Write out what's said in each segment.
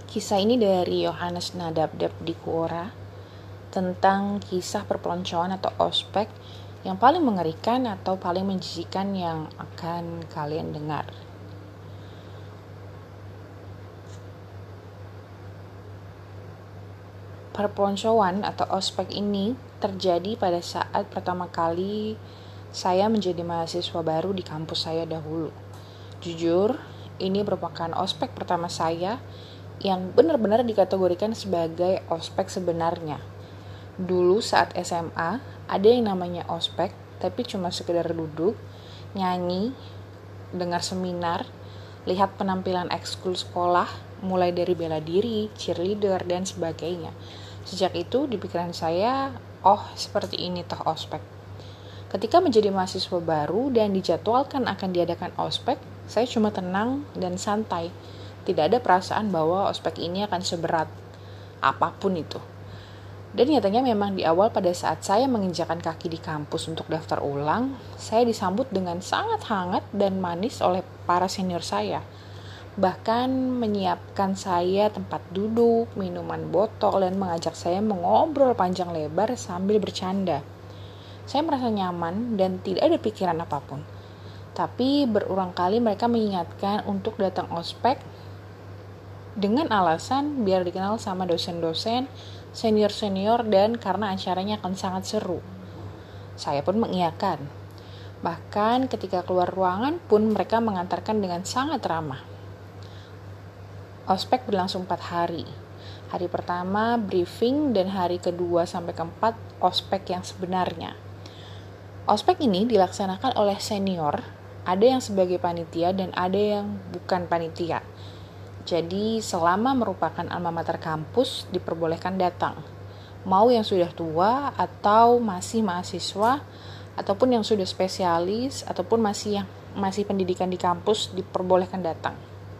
Kisah ini dari Yohanes Nadabdab di Quora tentang kisah perpeloncoan atau ospek yang paling mengerikan atau paling menjijikan yang akan kalian dengar. Perpeloncoan atau ospek ini terjadi pada saat pertama kali saya menjadi mahasiswa baru di kampus saya dahulu. Jujur, ini merupakan ospek pertama saya yang benar-benar dikategorikan sebagai ospek sebenarnya. Dulu saat SMA, ada yang namanya ospek, tapi cuma sekedar duduk, nyanyi, dengar seminar, lihat penampilan ekskul sekolah, mulai dari bela diri, cheerleader, dan sebagainya. Sejak itu di pikiran saya, seperti ini toh ospek. Ketika menjadi mahasiswa baru dan dijadwalkan akan diadakan ospek, saya cuma tenang dan santai. Tidak ada perasaan bahwa ospek ini akan seberat apapun itu. Dan nyatanya memang di awal pada saat saya menginjakan kaki di kampus untuk daftar ulang, saya disambut dengan sangat hangat dan manis oleh para senior saya. Bahkan menyiapkan saya tempat duduk, minuman botol, dan mengajak saya mengobrol panjang lebar sambil bercanda. Saya merasa nyaman dan tidak ada pikiran apapun. Tapi berulang kali mereka mengingatkan untuk datang ospek dengan alasan biar dikenal sama dosen-dosen, senior-senior, dan karena acaranya akan sangat seru. Saya pun mengiyakan. Bahkan ketika keluar ruangan pun mereka mengantarkan dengan sangat ramah. Ospek berlangsung 4 hari. Hari pertama briefing dan hari kedua sampai keempat ospek yang sebenarnya. Ospek ini dilaksanakan oleh senior, ada yang sebagai panitia dan ada yang bukan panitia. Jadi selama merupakan alma mater kampus diperbolehkan datang. Mau yang sudah tua atau masih mahasiswa ataupun yang sudah spesialis ataupun masih pendidikan di kampus diperbolehkan datang.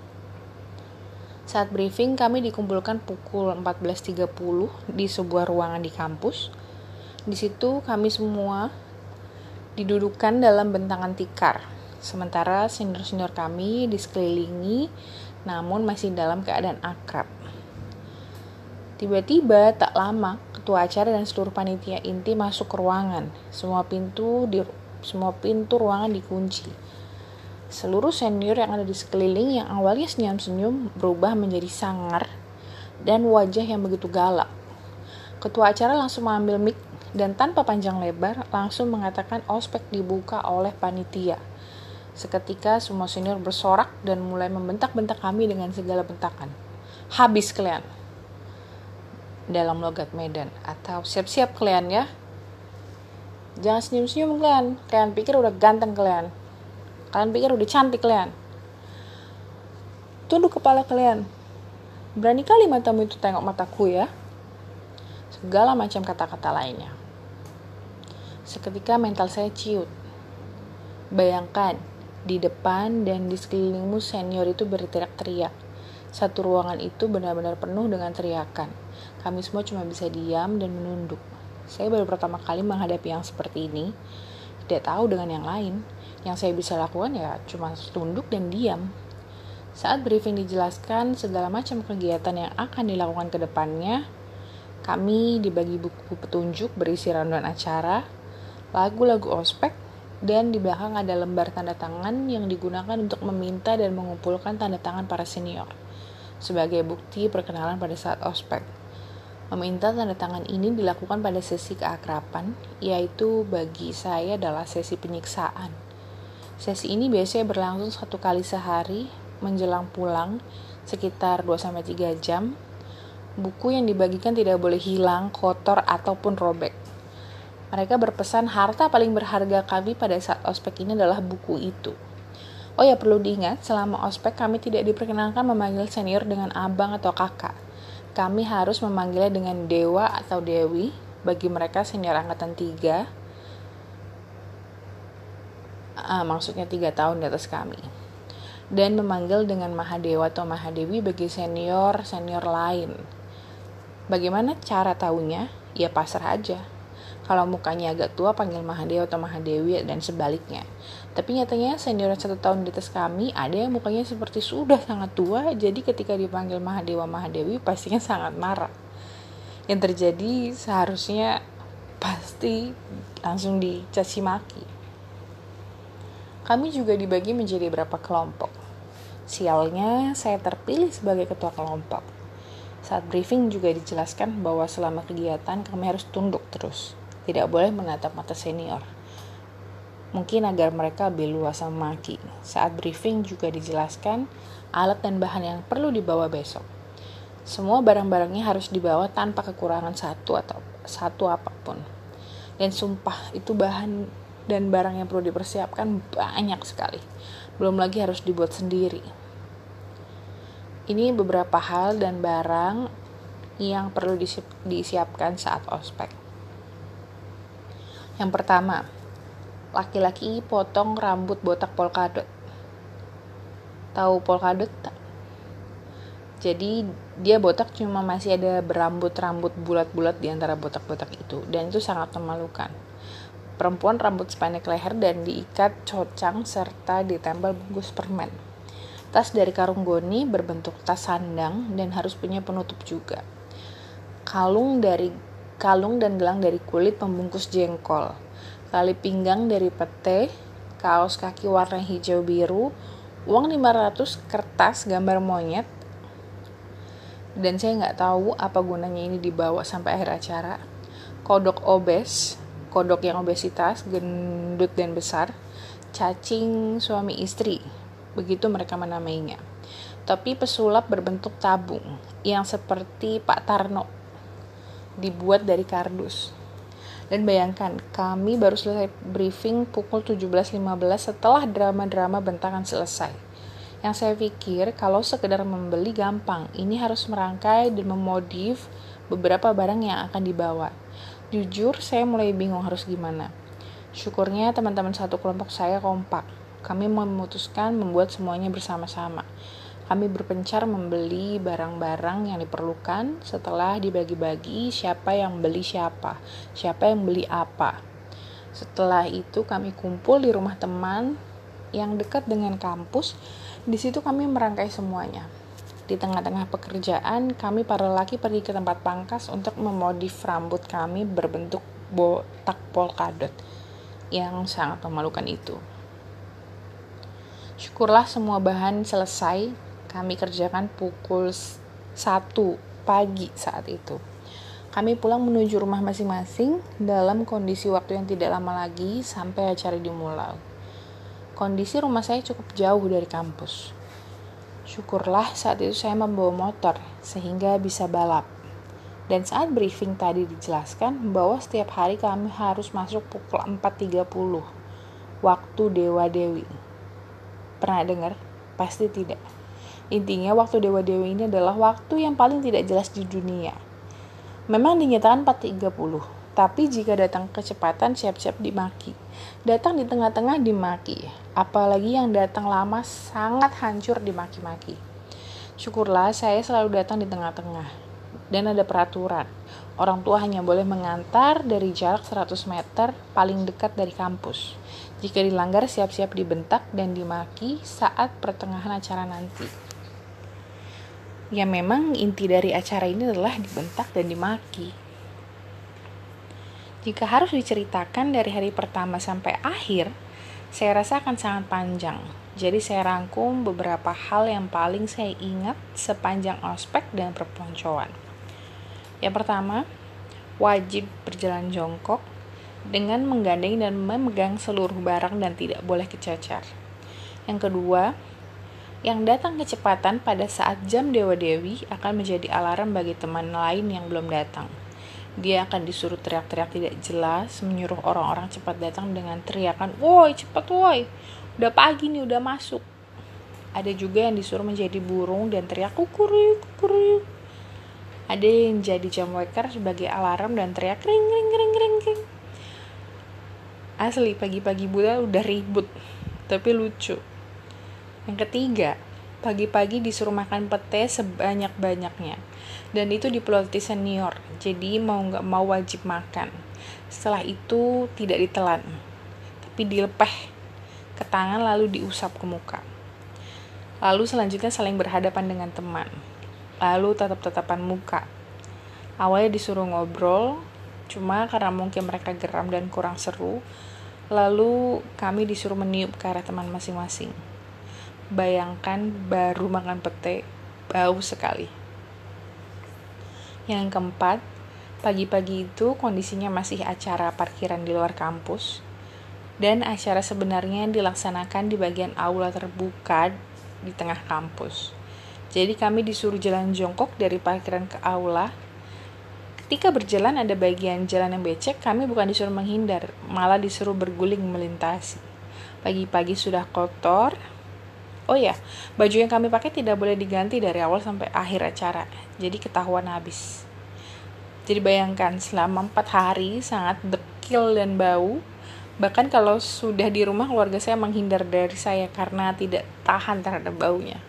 Saat briefing kami dikumpulkan pukul 14.30 di sebuah ruangan di kampus. Di situ kami semua didudukan dalam bentangan tikar. Sementara senior-senior kami disekelilingi namun masih dalam keadaan akrab. Tiba-tiba tak lama ketua acara dan seluruh panitia inti masuk ke ruangan. Semua pintu ruangan dikunci. Seluruh senior yang ada di sekeliling yang awalnya senyum-senyum berubah menjadi sangar dan wajah yang begitu galak. Ketua acara langsung mengambil mic dan tanpa panjang lebar langsung mengatakan ospek dibuka oleh panitia. Seketika semua senior bersorak dan mulai membentak-bentak kami dengan segala bentakan. Habis kalian. Dalam logat Medan. Atau siap-siap kalian ya. Jangan senyum-senyum kalian. Kalian pikir udah ganteng kalian. Kalian pikir udah cantik kalian. Tunduk kepala kalian. Berani kali matamu itu tengok mataku ya. Segala macam kata-kata lainnya. Seketika mental saya ciut. Bayangkan, di depan dan di sekelilingmu senior itu berteriak-teriak. Satu ruangan itu benar-benar penuh dengan teriakan. Kami semua cuma bisa diam dan menunduk. Saya baru pertama kali menghadapi yang seperti ini. Tidak tahu dengan yang lain. Yang saya bisa lakukan ya cuma tunduk dan diam. Saat briefing dijelaskan segala macam kegiatan yang akan dilakukan ke depannya, kami dibagi buku petunjuk berisi rundown acara, lagu-lagu ospek, dan di belakang ada lembar tanda tangan yang digunakan untuk meminta dan mengumpulkan tanda tangan para senior sebagai bukti perkenalan pada saat ospek. Meminta tanda tangan ini dilakukan pada sesi keakraban, yaitu bagi saya adalah sesi penyiksaan. Sesi ini biasanya berlangsung 1 kali sehari menjelang pulang sekitar 2-3 jam. Buku yang dibagikan tidak boleh hilang, kotor, ataupun robek. Mereka berpesan harta paling berharga kami pada saat ospek ini adalah buku itu. Oh ya, perlu diingat, selama ospek kami tidak diperkenankan memanggil senior dengan abang atau kakak. Kami harus memanggilnya dengan dewa atau dewi, bagi mereka senior angkatan 3, maksudnya 3 tahun di atas kami. Dan memanggil dengan Mahadewa atau Mahadewi bagi senior lain. Bagaimana cara tahunya? Ya pasrah aja. Kalau mukanya agak tua panggil Mahadewa atau Mahadewi dan sebaliknya. Tapi nyatanya senior 1 tahun di atas kami ada yang mukanya seperti sudah sangat tua, jadi ketika dipanggil Mahadewa Mahadewi pastinya sangat marah. Yang terjadi seharusnya pasti langsung dicaci maki. Kami juga dibagi menjadi beberapa kelompok. Sialnya saya terpilih sebagai ketua kelompok. Saat briefing juga dijelaskan bahwa selama kegiatan kami harus tunduk terus. Tidak boleh menatap mata senior. Mungkin agar mereka lebih luasa memaki. Saat briefing juga dijelaskan alat dan bahan yang perlu dibawa besok. Semua barang-barangnya harus dibawa tanpa kekurangan satu apapun. Dan sumpah itu bahan dan barang yang perlu dipersiapkan banyak sekali. Belum lagi harus dibuat sendiri. Ini beberapa hal dan barang yang perlu disiapkan saat ospek. Yang pertama, laki-laki potong rambut botak polkadot. Tahu polkadot tak? Jadi dia botak cuma masih ada berambut-rambut bulat-bulat di antara botak-botak itu. Dan itu sangat memalukan. Perempuan rambut sependek leher dan diikat cocang serta ditempel bungkus permen. Tas dari karung goni berbentuk tas sandang dan harus punya penutup juga. Kalung dan gelang dari kulit pembungkus jengkol. Tali pinggang dari pete, kaos kaki warna hijau biru, uang 500 kertas gambar monyet. Dan saya nggak tahu apa gunanya ini dibawa sampai akhir acara. Kodok yang obesitas, gendut dan besar, cacing suami istri, begitu mereka menamainya. Topi pesulap berbentuk tabung, yang seperti Pak Tarno, dibuat dari kardus. Dan bayangkan, kami baru selesai briefing pukul 17.15 setelah drama-drama bentakan selesai. Yang saya pikir kalau sekedar membeli gampang, ini harus merangkai dan memodif beberapa barang yang akan dibawa. Jujur, saya mulai bingung harus gimana. Syukurnya teman-teman satu kelompok saya kompak. Kami memutuskan membuat semuanya bersama-sama. Kami berpencar membeli barang-barang yang diperlukan. Setelah dibagi-bagi siapa yang beli siapa yang beli apa. Setelah itu kami kumpul di rumah teman yang dekat dengan kampus. Di situ kami merangkai semuanya. Di tengah-tengah pekerjaan, kami para lelaki pergi ke tempat pangkas untuk memodif rambut kami berbentuk botak polkadot yang sangat memalukan itu. Syukurlah semua bahan selesai. Kami kerjakan pukul 1 pagi saat itu. Kami pulang menuju rumah masing-masing dalam kondisi waktu yang tidak lama lagi sampai acara dimulai. Kondisi rumah saya cukup jauh dari kampus. Syukurlah saat itu saya membawa motor sehingga bisa balap. Dan saat briefing tadi dijelaskan bahwa setiap hari kami harus masuk pukul 4.30 waktu Dewa Dewi. Pernah dengar? Pasti tidak. Intinya waktu Dewa Dewi ini adalah waktu yang paling tidak jelas di dunia. Memang dinyatakan 4.30, tapi jika datang kecepatan siap-siap dimaki. Datang di tengah-tengah dimaki, apalagi yang datang lama sangat hancur dimaki-maki. Syukurlah saya selalu datang di tengah-tengah. Dan ada peraturan, orang tua hanya boleh mengantar dari jarak 100 meter paling dekat dari kampus. Jika dilanggar siap-siap dibentak dan dimaki saat pertengahan acara nanti. Ya memang inti dari acara ini adalah dibentak dan dimaki. Jika harus diceritakan dari hari pertama sampai akhir, saya rasa akan sangat panjang. Jadi saya rangkum beberapa hal yang paling saya ingat sepanjang ospek dan perpeloncoan. Yang pertama, wajib berjalan jongkok dengan menggandeng dan memegang seluruh barang dan tidak boleh kececer. Yang kedua, yang datang kecepatan pada saat jam Dewa Dewi akan menjadi alarm bagi teman lain yang belum datang. Dia akan disuruh teriak-teriak tidak jelas, menyuruh orang-orang cepat datang dengan teriakan, "Woi, cepat woi, udah pagi nih, udah masuk." Ada juga yang disuruh menjadi burung dan teriak kukuruyuk, kukuruyuk. Ada yang jadi jam waker sebagai alarm dan teriak ring ring ring ring ring. Asli pagi-pagi Buddha udah ribut, tapi lucu. Yang ketiga, Pagi-pagi disuruh makan pete sebanyak-banyaknya. Dan itu dipeloti senior, jadi mau gak mau wajib makan. Setelah itu tidak ditelan, tapi dilepeh ke tangan lalu diusap ke muka. Lalu selanjutnya saling berhadapan dengan teman. Lalu tatap-tatapan muka. Awalnya disuruh ngobrol, cuma karena mungkin mereka geram dan kurang seru, lalu kami disuruh meniup ke arah teman masing-masing. Bayangkan baru makan pete, bau sekali. Yang keempat, pagi-pagi itu kondisinya masih acara parkiran di luar kampus, dan acara sebenarnya dilaksanakan di bagian aula terbuka di tengah kampus. Jadi kami disuruh jalan jongkok dari parkiran ke aula. Ketika berjalan ada bagian jalan yang becek, kami bukan disuruh menghindar, malah disuruh berguling melintasi. Pagi-pagi sudah kotor. Oh ya, baju yang kami pakai tidak boleh diganti dari awal sampai akhir acara, jadi ketahuan habis. Jadi bayangkan, selama 4 hari sangat dekil dan bau. Bahkan kalau sudah di rumah, keluarga saya menghindar dari saya karena tidak tahan terhadap baunya.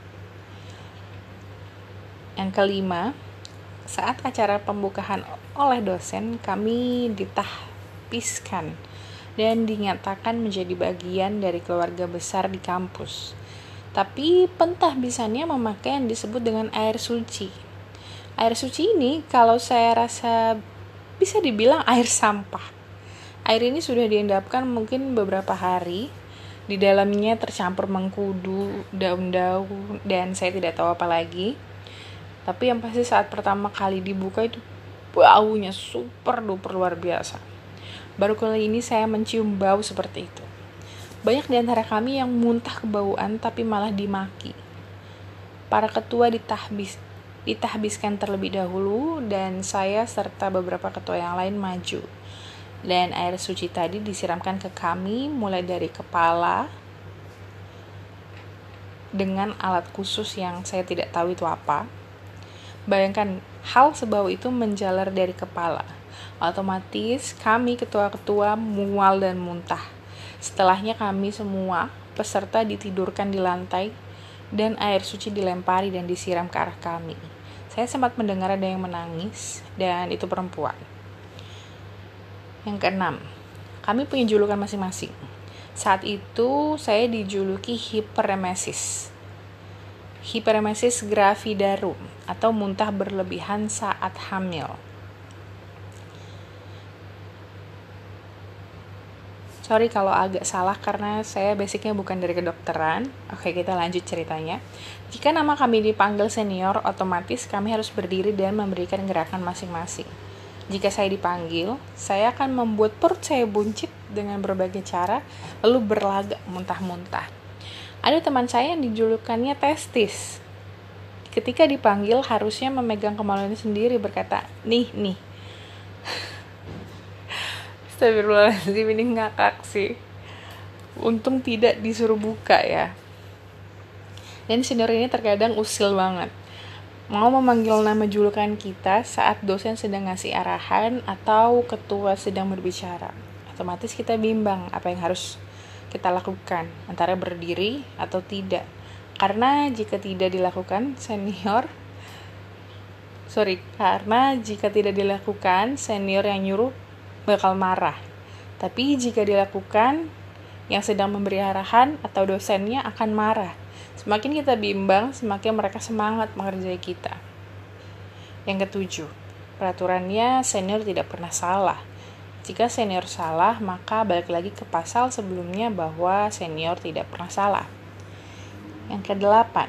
Yang kelima, saat acara pembukaan oleh dosen, kami ditahbiskan dan dinyatakan menjadi bagian dari keluarga besar di kampus. Tapi pentahbisannya memakai yang disebut dengan air suci. Air suci ini kalau saya rasa bisa dibilang air sampah. Air ini sudah diendapkan mungkin beberapa hari. Di dalamnya tercampur mengkudu, daun-daun, dan saya tidak tahu apa lagi. Tapi yang pasti saat pertama kali dibuka itu baunya super duper luar biasa. Baru kali ini saya mencium bau seperti itu. Banyak di antara kami yang muntah kebauan tapi malah dimaki. Para ketua ditahbiskan terlebih dahulu dan saya serta beberapa ketua yang lain maju. Dan air suci tadi disiramkan ke kami mulai dari kepala dengan alat khusus yang saya tidak tahu itu apa. Bayangkan hal sebau itu menjalar dari kepala. Otomatis kami ketua-ketua mual dan muntah. Setelahnya kami semua peserta ditidurkan di lantai dan air suci dilempari dan disiram ke arah kami. Saya sempat mendengar ada yang menangis dan itu perempuan. Yang keenam, kami punya julukan masing-masing. Saat itu saya dijuluki hiperemesis. Hiperemesis gravidarum atau muntah berlebihan saat hamil. Sorry kalau agak salah karena saya basicnya bukan dari kedokteran. Oke, kita lanjut ceritanya. Jika nama kami dipanggil senior, otomatis kami harus berdiri dan memberikan gerakan masing-masing. Jika saya dipanggil, saya akan membuat perut saya buncit dengan berbagai cara, lalu berlagak muntah-muntah. Ada teman saya yang dijulukannya testis. Ketika dipanggil, harusnya memegang kemaluannya sendiri berkata, nih. Astagfirullahaladzim, ini ngakak sih. Untung tidak disuruh buka ya. Dan senior ini terkadang usil banget. Mau memanggil nama julukan kita saat dosen sedang ngasih arahan atau ketua sedang berbicara. Otomatis kita bimbang apa yang harus kita lakukan, antara berdiri atau tidak. Karena jika tidak dilakukan, senior yang nyuruh bakal marah. Tapi jika dilakukan, yang sedang memberi arahan atau dosennya akan marah. Semakin kita bimbang, semakin mereka semangat mengerjai kita. Yang ketujuh, peraturannya senior tidak pernah salah. Jika senior salah, maka balik lagi ke pasal sebelumnya bahwa senior tidak pernah salah. Yang kedelapan,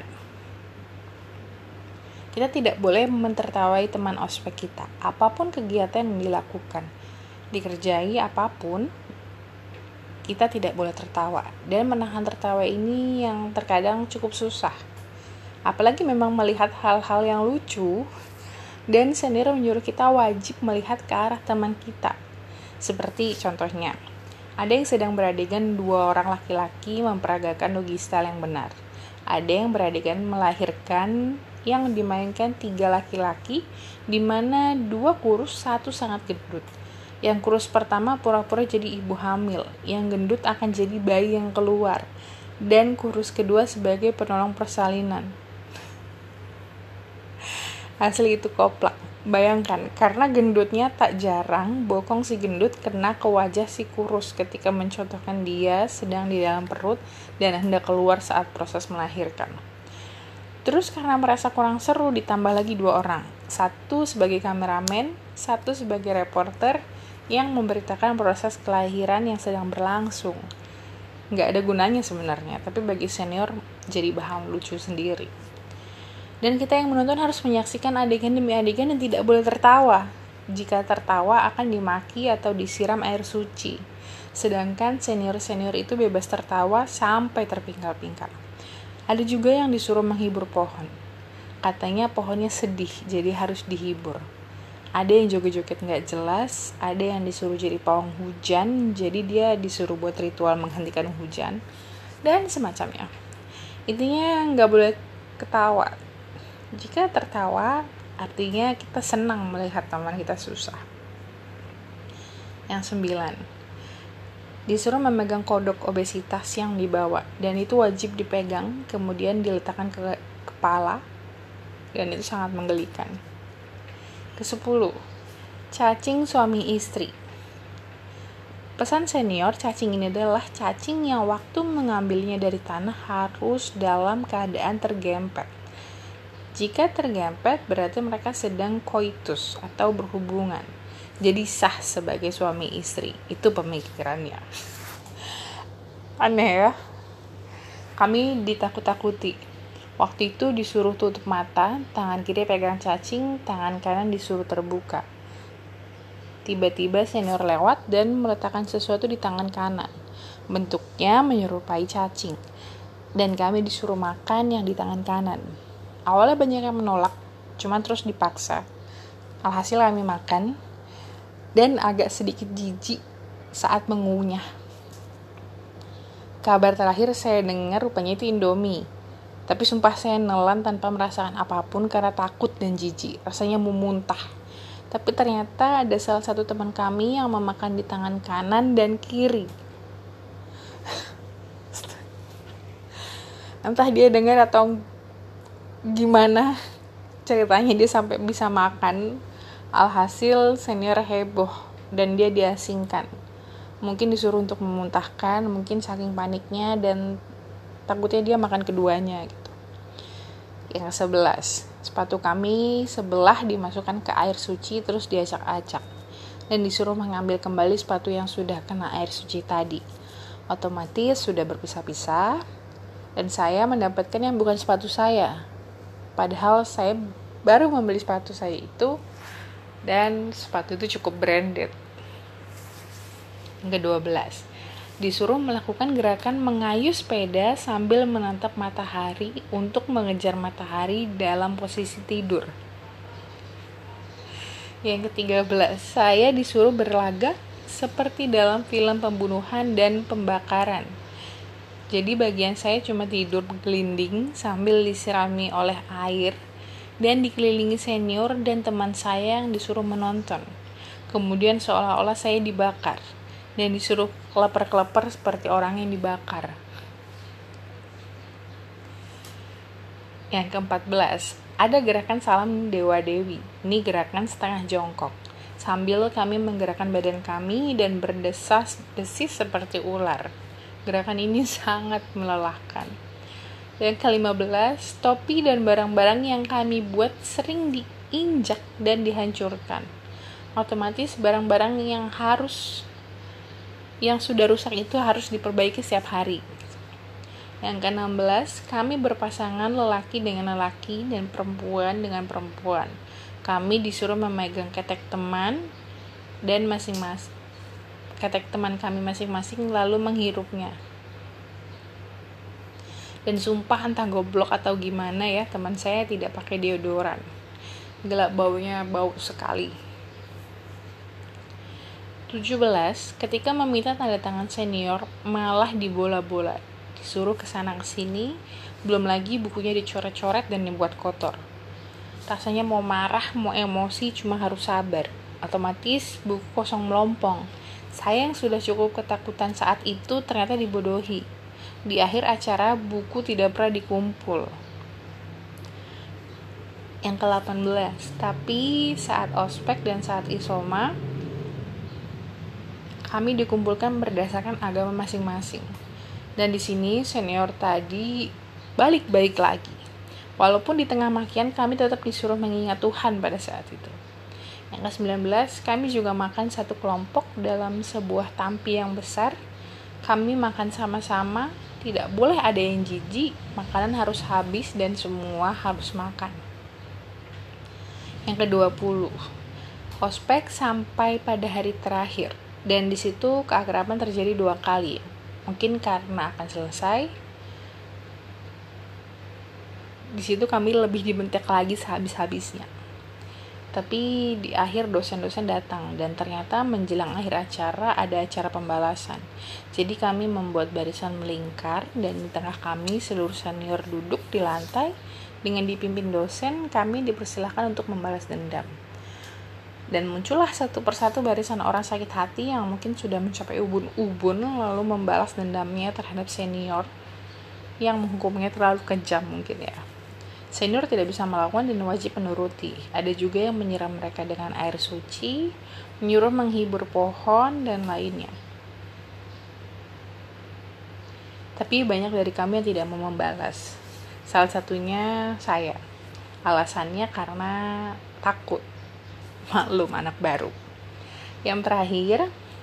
kita tidak boleh mentertawai teman ospek kita, apapun kegiatan yang dilakukan. Dikerjai apapun, kita tidak boleh tertawa. Dan menahan tertawa ini yang terkadang cukup susah. Apalagi memang melihat hal-hal yang lucu, dan senior menyuruh kita wajib melihat ke arah teman kita. Seperti contohnya, ada yang sedang beradegan 2 orang laki-laki memperagakan dogi style yang benar. Ada yang beradegan melahirkan yang dimainkan 3 laki-laki, di mana 2 kurus, 1 sangat gendut. Yang kurus pertama pura-pura jadi ibu hamil, yang gendut akan jadi bayi yang keluar. dan kurus kedua sebagai penolong persalinan. Asli itu koplak. Bayangkan, karena gendutnya tak jarang, bokong si gendut kena ke wajah si kurus ketika mencontohkan dia sedang di dalam perut dan hendak keluar saat proses melahirkan. Terus karena merasa kurang seru, ditambah lagi 2 orang. Satu sebagai kameramen, satu sebagai reporter yang memberitakan proses kelahiran yang sedang berlangsung. Nggak ada gunanya sebenarnya, tapi bagi senior jadi bahan lucu sendiri. Dan kita yang menonton harus menyaksikan adegan demi adegan dan tidak boleh tertawa. Jika tertawa akan dimaki atau disiram air suci. Sedangkan senior-senior itu bebas tertawa sampai terpingkal-pingkal. Ada juga yang disuruh menghibur pohon. Katanya pohonnya sedih, jadi harus dihibur. Ada yang joget-joget nggak jelas, ada yang disuruh jadi pawang hujan, jadi dia disuruh buat ritual menghentikan hujan, dan semacamnya. Intinya nggak boleh ketawa. Jika tertawa, artinya kita senang melihat teman kita susah. Yang 9, disuruh memegang kodok obesitas yang dibawa, dan itu wajib dipegang, kemudian diletakkan ke kepala, dan itu sangat menggelikan. Ke-10, cacing suami istri. Pesan senior, cacing ini adalah cacing yang waktu mengambilnya dari tanah harus dalam keadaan tergempet. Jika tergempet, berarti mereka sedang koitus atau berhubungan. Jadi sah sebagai suami istri. Itu pemikirannya. Aneh ya? Kami ditakut-takuti. Waktu itu disuruh tutup mata, tangan kiri pegang cacing, tangan kanan disuruh terbuka. Tiba-tiba senior lewat dan meletakkan sesuatu di tangan kanan. Bentuknya menyerupai cacing. Dan kami disuruh makan yang di tangan kanan. Awalnya banyak yang menolak, cuma terus dipaksa. Alhasil kami makan, dan agak sedikit jijik saat mengunyah. Kabar terakhir saya dengar rupanya itu Indomie. Tapi sumpah saya nelan tanpa merasakan apapun karena takut dan jijik. Rasanya mau muntah. Tapi ternyata ada salah satu teman kami yang memakan di tangan kanan dan kiri. Entah dia dengar atau gimana ceritanya dia sampai bisa makan. Alhasil senior heboh dan dia diasingkan. Mungkin disuruh untuk memuntahkan, mungkin saking paniknya dan takutnya dia makan keduanya gitu. Yang 11, sepatu kami sebelah dimasukkan ke air suci terus diacak-acak dan disuruh mengambil kembali sepatu yang sudah kena air suci tadi. Otomatis sudah berpisah-pisah dan saya mendapatkan yang bukan sepatu saya. Padahal saya baru membeli sepatu saya itu dan sepatu itu cukup branded. Yang ke-12, disuruh melakukan gerakan mengayuh sepeda sambil menatap matahari untuk mengejar matahari dalam posisi tidur. Yang ke-13, saya disuruh berlagak seperti dalam film pembunuhan dan pembakaran. Jadi bagian saya cuma tidur bergelinding sambil disirami oleh air dan dikelilingi senior dan teman saya yang disuruh menonton. Kemudian seolah-olah saya dibakar dan disuruh keleper-keleper seperti orang yang dibakar. Yang ke-14, ada gerakan salam dewa-dewi. Ini gerakan setengah jongkok. Sambil kami menggerakkan badan kami dan berdesas-desis seperti ular. Gerakan ini sangat melelahkan. Dan ke-15, topi dan barang-barang yang kami buat sering diinjak dan dihancurkan. Otomatis barang-barang yang sudah rusak itu harus diperbaiki setiap hari. Yang ke-16, kami berpasangan lelaki dengan lelaki dan perempuan dengan perempuan. Kami disuruh memegang ketek teman dan ketek teman kami masing-masing lalu menghirupnya. Dan sumpah entah goblok atau gimana ya, teman saya tidak pakai deodoran. Gila, baunya bau sekali. 17, ketika meminta tanda tangan senior malah dibola-bola. Disuruh kesana kesini, belum lagi bukunya dicoret-coret dan dibuat kotor. Rasanya mau marah, mau emosi, cuma harus sabar. Otomatis buku kosong melompong. Saya yang sudah cukup ketakutan saat itu ternyata dibodohi. Di akhir acara, buku tidak pernah dikumpul. Yang ke-18, tapi saat ospek dan saat isoma, kami dikumpulkan berdasarkan agama masing-masing. Dan di sini senior tadi balik lagi. Walaupun di tengah makian, kami tetap disuruh mengingat Tuhan pada saat itu. Yang ke-19, kami juga makan satu kelompok dalam sebuah tampi yang besar. Kami makan sama-sama, tidak boleh ada yang jijik, makanan harus habis dan semua harus makan. Yang ke-20, ospek sampai pada hari terakhir, dan di situ keakraban terjadi 2 kali. Mungkin karena akan selesai, di situ kami lebih dibentak lagi sehabis-habisnya. Tapi di akhir dosen-dosen datang, dan ternyata menjelang akhir acara ada acara pembalasan. Jadi kami membuat barisan melingkar, dan di tengah kami seluruh senior duduk di lantai. Dengan dipimpin dosen, kami dipersilahkan untuk membalas dendam. Dan muncullah satu persatu barisan orang sakit hati yang mungkin sudah mencapai ubun-ubun, lalu membalas dendamnya terhadap senior yang menghukumnya terlalu kejam mungkin ya. Senior tidak bisa melakukan dan wajib menuruti. Ada juga yang menyiram mereka dengan air suci, menyuruh menghibur pohon, dan lainnya. Tapi banyak dari kami yang tidak mau membalas. Salah satunya saya. Alasannya karena takut. Maklum, anak baru. Yang terakhir,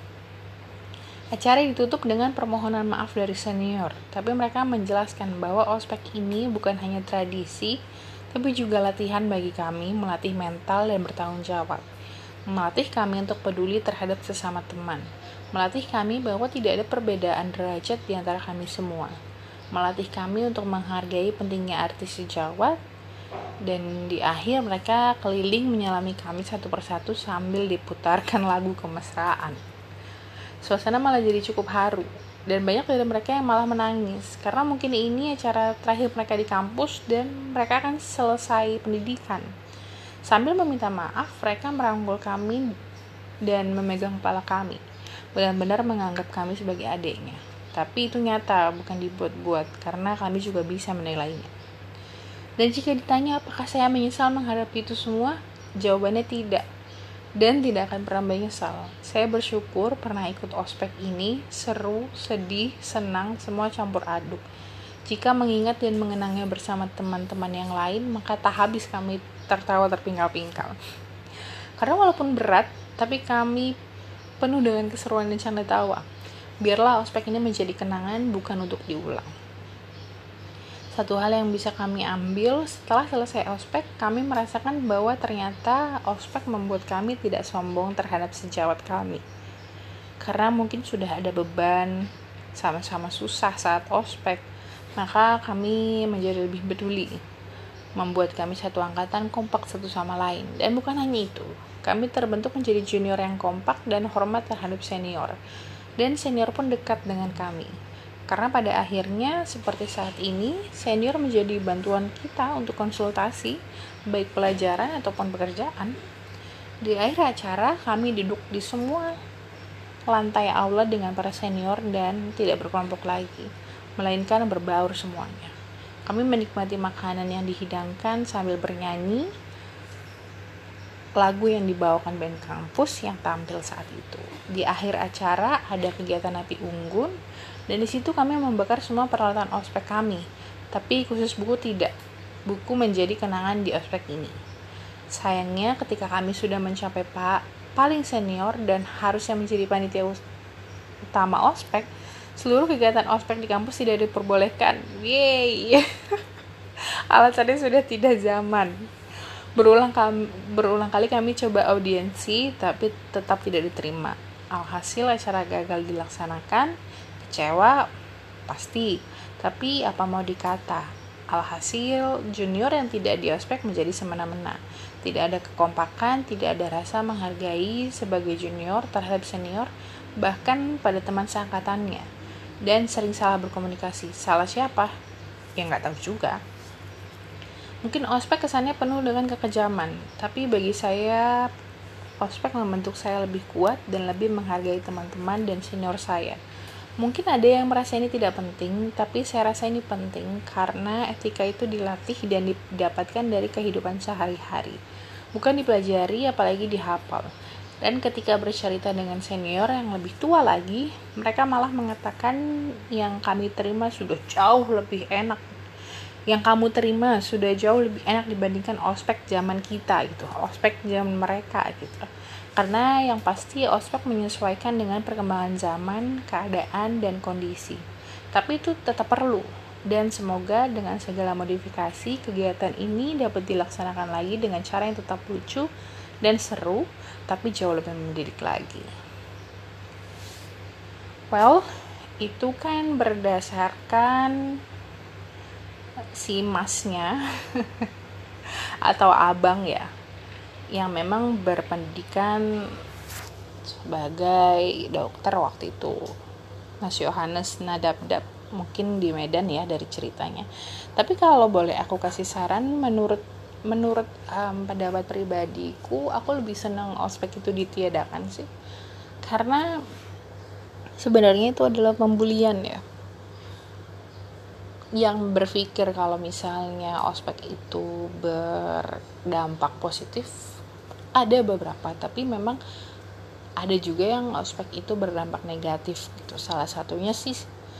acara ditutup dengan permohonan maaf dari senior. Tapi mereka menjelaskan bahwa ospek ini bukan hanya tradisi, tapi juga latihan bagi kami, melatih mental dan bertanggung jawab. Melatih kami untuk peduli terhadap sesama teman. Melatih kami bahwa tidak ada perbedaan derajat di antara kami semua. Melatih kami untuk menghargai pentingnya arti sejawat. Dan di akhir mereka keliling menyelami kami satu persatu sambil diputarkan lagu kemesraan. Suasana malah jadi cukup haru. Dan banyak dari mereka yang malah menangis. Karena mungkin ini acara terakhir mereka di kampus dan mereka akan selesai pendidikan. Sambil meminta maaf, mereka merangkul kami dan memegang kepala kami. Benar-benar menganggap kami sebagai adiknya. Tapi itu nyata, bukan dibuat-buat, karena kami juga bisa menilainya. Dan jika ditanya apakah saya menyesal menghadapi itu semua, jawabannya tidak. Dan tidak akan pernah menyesal. Saya bersyukur pernah ikut ospek ini, seru, sedih, senang, semua campur aduk. Jika mengingat dan mengenangnya bersama teman-teman yang lain, maka tak habis kami tertawa terpingkal-pingkal. Karena walaupun berat, tapi kami penuh dengan keseruan dan canda tawa. Biarlah ospek ini menjadi kenangan, bukan untuk diulang. Satu hal yang bisa kami ambil setelah selesai ospek, kami merasakan bahwa ternyata ospek membuat kami tidak sombong terhadap sejawat kami. Karena mungkin sudah ada beban, sama-sama susah saat ospek, maka kami menjadi lebih peduli. Membuat kami satu angkatan kompak satu sama lain. Dan bukan hanya itu, kami terbentuk menjadi junior yang kompak dan hormat terhadap senior. Dan senior pun dekat dengan kami. Karena pada akhirnya, seperti saat ini, senior menjadi bantuan kita untuk konsultasi, baik pelajaran ataupun pekerjaan. Di akhir acara, kami duduk di semua lantai aula dengan para senior dan tidak berkelompok lagi, melainkan berbaur semuanya. Kami menikmati makanan yang dihidangkan sambil bernyanyi, lagu yang dibawakan band kampus yang tampil saat itu. Di akhir acara ada kegiatan api unggun, dan di situ kami membakar semua peralatan ospek kami. Tapi khusus buku tidak. Buku menjadi kenangan di ospek ini. Sayangnya ketika kami sudah mencapai paling senior dan harusnya menjadi panitia utama ospek, seluruh kegiatan ospek di kampus tidak diperbolehkan. Yeay. Alasannya sudah tidak zaman. Berulang kali kami coba audiensi, tapi tetap tidak diterima. Alhasil acara gagal dilaksanakan. Kecewa pasti, tapi apa mau dikata. Alhasil junior yang tidak di ospek menjadi semena-mena. Tidak ada kekompakan, tidak ada rasa menghargai sebagai junior terhadap senior, bahkan pada teman seangkatannya. Dan sering salah berkomunikasi. Salah siapa? Ya nggak tahu juga. Mungkin ospek kesannya penuh dengan kekejaman, tapi bagi saya, ospek membentuk saya lebih kuat dan lebih menghargai teman-teman dan senior saya. Mungkin ada yang merasa ini tidak penting, tapi saya rasa ini penting karena etika itu dilatih dan didapatkan dari kehidupan sehari-hari. Bukan dipelajari, apalagi dihafal. Dan ketika bercerita dengan senior yang lebih tua lagi, mereka malah mengatakan yang kami terima sudah jauh lebih enak. Yang kamu terima sudah jauh lebih enak dibandingkan ospek zaman kita gitu, ospek zaman mereka gitu. Karena yang pasti ospek menyesuaikan dengan perkembangan zaman, keadaan, dan kondisi. Tapi itu tetap perlu. Dan semoga dengan segala modifikasi, kegiatan ini dapat dilaksanakan lagi dengan cara yang tetap lucu dan seru, tapi jauh lebih mendidik lagi. Well, itu kan berdasarkan si masnya atau abang ya, yang memang berpendidikan sebagai dokter waktu itu, Mas Yohanes Nadabdab, mungkin di Medan ya dari ceritanya. Tapi kalau boleh aku kasih saran, menurut pendapat pribadiku, aku lebih senang ospek itu ditiadakan sih, karena sebenarnya itu adalah pembulian ya. Yang berpikir kalau misalnya ospek itu berdampak positif, ada beberapa, tapi memang ada juga yang ospek itu berdampak negatif gitu. Salah satunya sih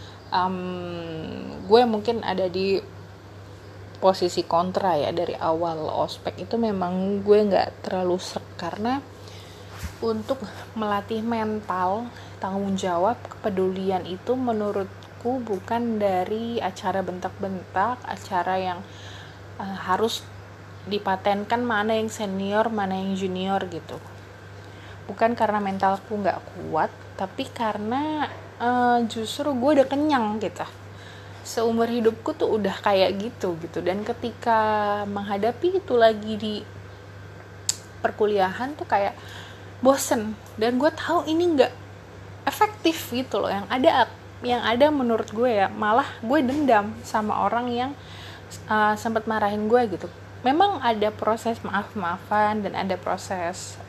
gue mungkin ada di posisi kontra ya. Dari awal ospek itu memang gue gak terlalu karena untuk melatih mental, tanggung jawab, kepedulian itu menurutku bukan dari acara bentak-bentak, acara yang harus dipatenkan mana yang senior, mana yang junior gitu. Bukan karena mentalku gak kuat, tapi karena justru gue udah kenyang gitu. Seumur hidupku tuh udah kayak gitu. Dan ketika menghadapi itu lagi di perkuliahan tuh kayak bosen. Dan gue tahu ini gak efektif gitu loh. Yang ada menurut gue ya, malah gue dendam sama orang yang sempat marahin gue gitu. Memang ada proses maaf-maafan dan ada proses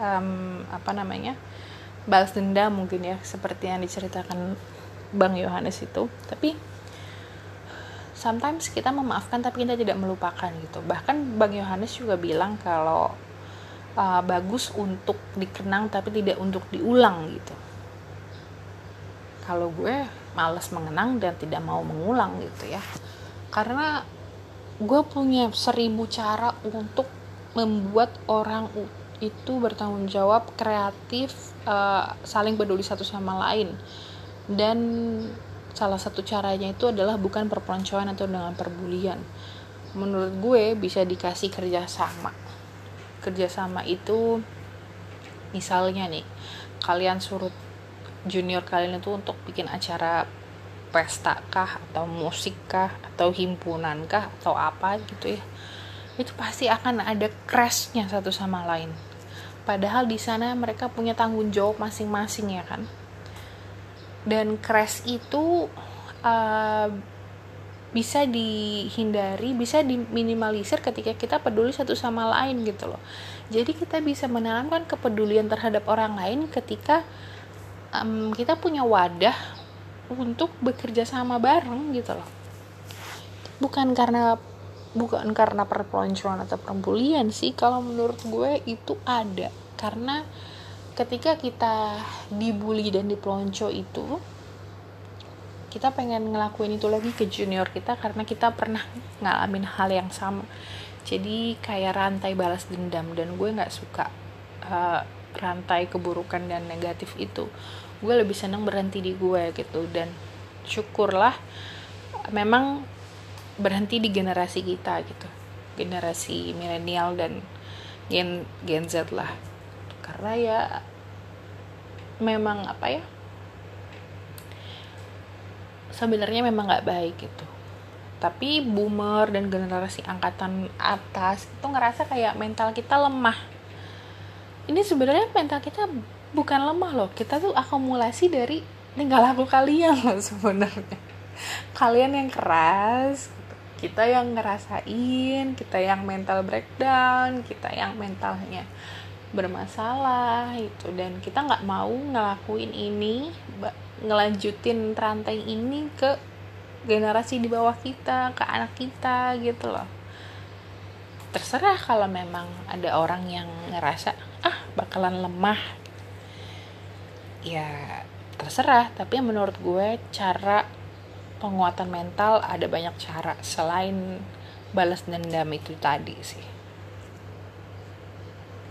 balas dendam mungkin ya, seperti yang diceritakan Bang Yohanes itu. Tapi sometimes kita memaafkan tapi kita tidak melupakan gitu. Bahkan Bang Yohanes juga bilang kalau bagus untuk dikenang tapi tidak untuk diulang gitu. Kalau gue malas mengenang dan tidak mau mengulang gitu ya, karena gue punya 1000 cara untuk membuat orang itu bertanggung jawab, kreatif, saling peduli satu sama lain. Dan salah satu caranya itu adalah bukan perpeloncoan atau dengan perbulian. Menurut gue bisa dikasih kerjasama. Kerjasama itu misalnya nih, kalian suruh junior kalian itu untuk bikin acara pesta kah, atau musik kah, atau himpunan kah, atau apa gitu ya, itu pasti akan ada crashnya satu sama lain. Padahal di sana mereka punya tanggung jawab masing-masing ya kan. Dan crash itu bisa dihindari, bisa diminimalisir ketika kita peduli satu sama lain gitu loh. Jadi kita bisa menanamkan kepedulian terhadap orang lain ketika kita punya wadah untuk bekerja sama bareng gitu loh. Bukan karena perpeloncoan atau perbulian sih, kalau menurut gue itu ada. Karena ketika kita dibully dan dipelonco itu, kita pengen ngelakuin itu lagi ke junior kita karena kita pernah ngalamin hal yang sama. Jadi kayak rantai balas dendam, dan gue gak suka rantai keburukan dan negatif itu. Gue lebih senang berhenti di gue gitu. Dan syukurlah memang berhenti di generasi kita gitu, generasi milenial dan Gen Z lah. Karena ya memang sebenarnya memang gak baik gitu. Tapi boomer dan generasi angkatan atas itu ngerasa kayak mental kita lemah. Ini sebenarnya mental kita bukan lemah loh, kita tuh akumulasi dari tingkah laku kalian loh sebenarnya. Kalian yang keras, kita yang ngerasain, kita yang mental breakdown, kita yang mentalnya bermasalah itu. Dan kita nggak mau ngelakuin ini ngelanjutin rantai ini ke generasi di bawah kita, ke anak kita gitu loh. Terserah kalau memang ada orang yang ngerasa bakalan lemah, ya terserah. Tapi menurut gue cara penguatan mental ada banyak cara selain balas dendam itu tadi sih.